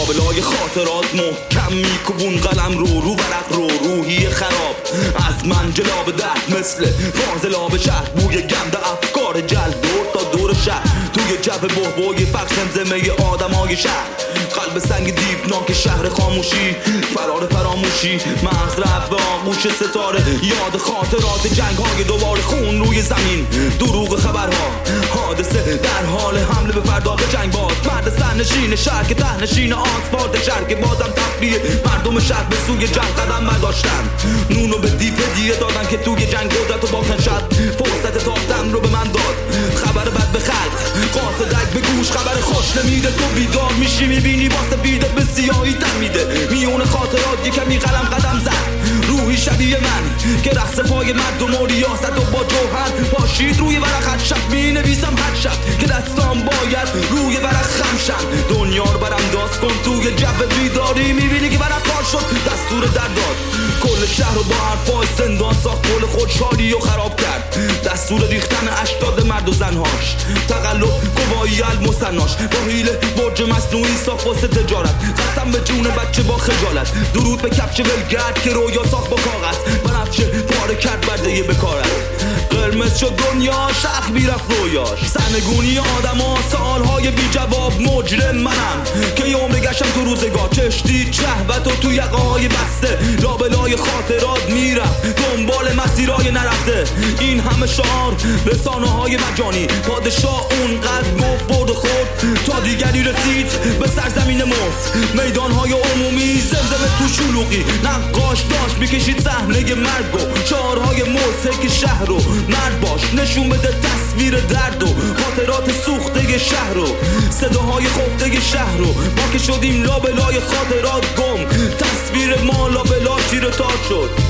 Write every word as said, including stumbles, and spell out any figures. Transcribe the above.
لابلای خاطرات محکم میکوبون قلم رو رو ورق رو روحی خراب از من جلاب درد مثل فاضلاب شهر بوی گند افکار جلد دور تا دور شهر توی جب بحبوی فقر زمزمه آدمای شهر قلب سنگ دیوناک شهر خاموشی فرار فراموشی مغز رفت به آغوش ستاره یاد خاطرات جنگ های دوباره خون روی زمین دروغ خبرها حادثه در حال حمله به فردا به جنگ باز مرد سرنشین شهر که تهنشین آسفالت شهر که بازم تفریح مردم شهر به سوی جنگ قدم برداشتن نونو به دیو دیه دادن که توی جنگ قدرت و باختن شد فرصت تاختن رو به من داد خبر بد به خلق قاصدک به گوش خبر خوش نمیده تو بیدار میشی میبینی واسه بیده به سیاهی تن میده میون خاطرات یکمی قلم قدم زد روحی شبیه من که رقص پای مردم و ریاست و با جوهر پاشید روی ورق هر شب مینویسم هر شب که دستام باید روی ورق خم شن دنیا رو برانداز کن توی جو بیداری میبینی که ورق کار شد دستور در داد کل شهر رو با حرفای زندان ساخت کل خودشاری و خراب کرد دستور ریختن اشتاد مرد و زنهاش تقلب گواهی المصناش با حیله برج مصنوعی ساخت واسه تجارت قسم به جون بچه با خجالت درود به کفش ولگرد که رویا ساخت با کاغذ بنفشه پاره کرد برده بکارت قرمز شد دنیا شخ بیرفت رویاش سرنگونی آدم ها سالهای بی جواب مجرم منم که یه عمر گشتم تو روزگار کشتی شهوت و تو یقه های بسته لابلای خاطرات میرفت دنبال مسیرهای نرفته این همه شعار رسانه های مجانی پادشاه اونقدر گفت برد و خورد تا دیگری رسید به سرزمین مفت میدان های عمومی زمزمه تو شلوغی نقاش داشت میکشید صحنه مرگ و شعارهای موسیقی شهر رو مرد باش نشون بده تصویر درد و خاطرات سوخته شهر رو صداهای خفته شهر رو ما که شدیم لابلای خاطرات گم تصویر ما لابلا شیر تار شد